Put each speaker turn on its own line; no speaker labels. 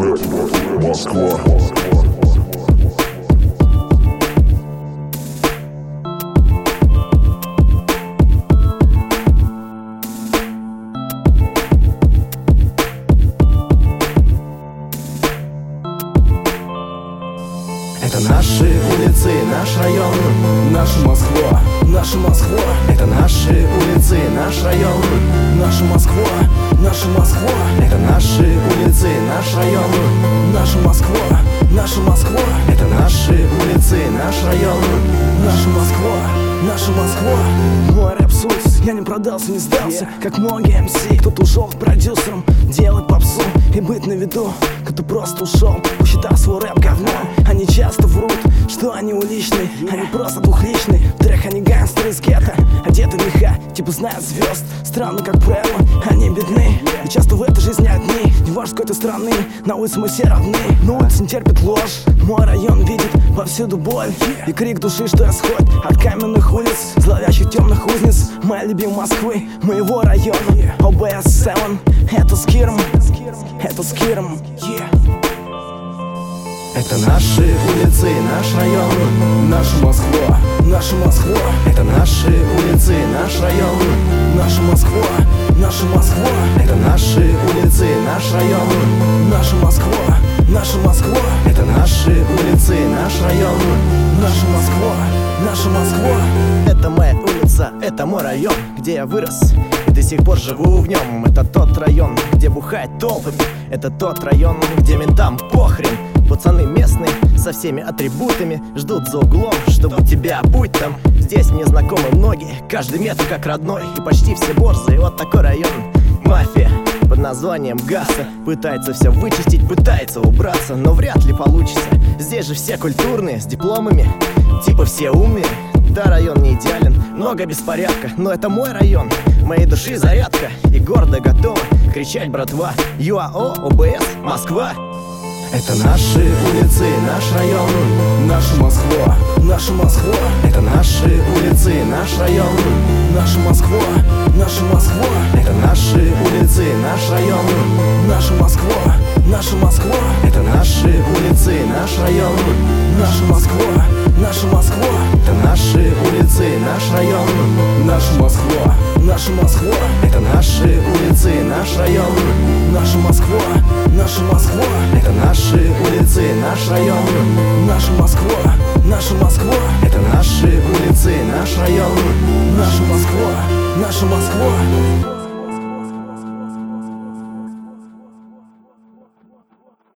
рэп, Москва.
Это наши улицы, наш район, наша Москва, наша Москва. Это наши улицы, наш район, наша Москва, наша Москва. Это наши улицы, наш район, наша Москва, наша Москва. Это наши улицы, наш район, наша Москва, наша Москва. Мой рэп-суть, я не продался, не сдался, как многие MC. Кто-то ушел к продюсерам делать попсу и быть на виду. Кто-то просто ушел, посчитав свой рэп говном. Они часто врут, что они уличные, они просто двухличные. В трек они гангстеры из гетто, одеты в меха, типа знают звезд. Странно, как правило, они бедны и часто в этой жизни одни. Не важно, с какой ты страны, на улице мы все равны. Но улица не терпит ложь, мой район видит повсюду боль и крик души, что исходит от каменных улиц, зловещих темных узниц моей любимой Москвы, моего района. ОБС-7, это с Киром, это с Киром, Это наши улицы, наш район, наша Москва, наша Москва. Это наши улицы, наш район, наша Москва, наша Москва. Это наши улицы, наш район, наша Москва, наша Москва. Это наши улицы, наш район, наша Москва, наша Москва.
Это моя улица, это мой район, где я вырос и до сих пор живу в нем. Это тот район, где бухают толпами. Это тот район, где ментам похрен. Пацаны местные со всеми атрибутами ждут за углом, чтобы тебя будь там. Здесь мне знакомы многие, каждый метр как родной, и почти все борзые. Вот такой район. Мафия под названием Гаса пытается все вычистить, пытается убраться, но вряд ли получится. Здесь же все культурные, с дипломами, типа все умные. Да, район не идеален, много беспорядка, но это мой район, моей души зарядка. И гордо готова кричать, братва: ЮАО, ОБС, Москва.
Это наши улицы, наш район, наша Москва, наша Москва. Это наши улицы, наш район, наша Москва, наша Москва. Это наши улицы, наш район, наша Москва, наша Москва. Это наши улицы, наш район, наша Москва, наша Москва. Это наши улицы, наш район, наша Москва, наша Москва. Это наши улицы, наш район, наша Москва, наша Москва. Это наши улицы, наш район, наша Москва, наша Москва. Это наши улицы, наш район, наша Москва, наша Москва.